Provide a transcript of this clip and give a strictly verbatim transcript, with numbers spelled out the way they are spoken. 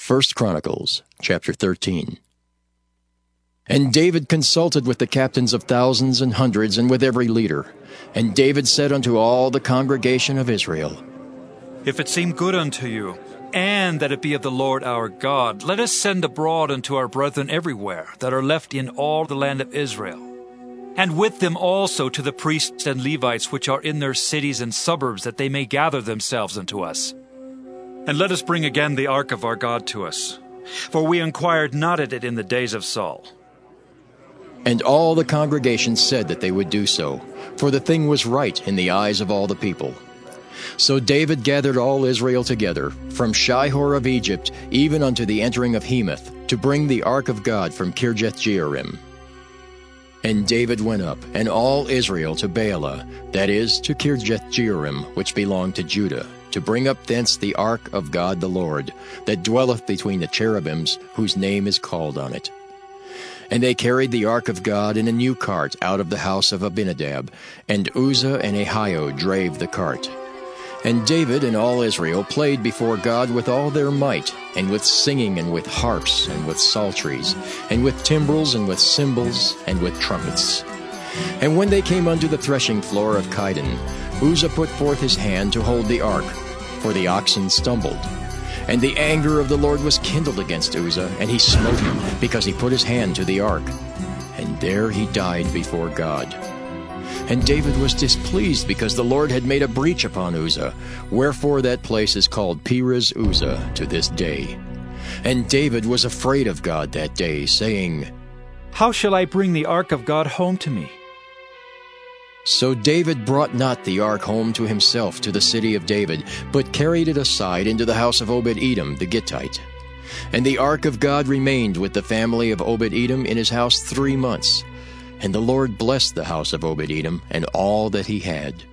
First Chronicles, chapter thirteen. And David consulted with the captains of thousands and hundreds, and with every leader. And David said unto all the congregation of Israel, If it seem good unto you, and that it be of the Lord our God, let us send abroad unto our brethren everywhere that are left in all the land of Israel, and with them also to the priests and Levites which are in their cities and suburbs, that they may gather themselves unto us. And let us bring again the ark of our God to us, for we inquired not at it in the days of Saul. And all the congregation said that they would do so, for the thing was right in the eyes of all the people. So David gathered all Israel together, from Shihor of Egypt even unto the entering of Hemath, to bring the ark of God from Kirjath-jearim. And David went up, and all Israel, to Baalah, that is, to Kirjath-jearim, which belonged to Judah, to bring up thence the ark of God the Lord, that dwelleth between the cherubims, whose name is called on it. And they carried the ark of God in a new cart out of the house of Abinadab, and Uzzah and Ahio drave the cart. And David and all Israel played before God with all their might, and with singing, and with harps, and with psalteries, and with timbrels, and with cymbals, and with trumpets. And when they came unto the threshing floor of Chidon, Uzzah put forth his hand to hold the ark, for the oxen stumbled. And the anger of the Lord was kindled against Uzzah, and he smote him, because he put his hand to the ark. And there he died before God. And David was displeased, because the Lord had made a breach upon Uzzah, wherefore that place is called Perez Uzzah to this day. And David was afraid of God that day, saying, How shall I bring the ark of God home to me? So David brought not the ark home to himself to the city of David, but carried it aside into the house of Obed-Edom the Gittite. And the ark of God remained with the family of Obed-Edom in his house three months. And the Lord blessed the house of Obed-Edom and all that he had.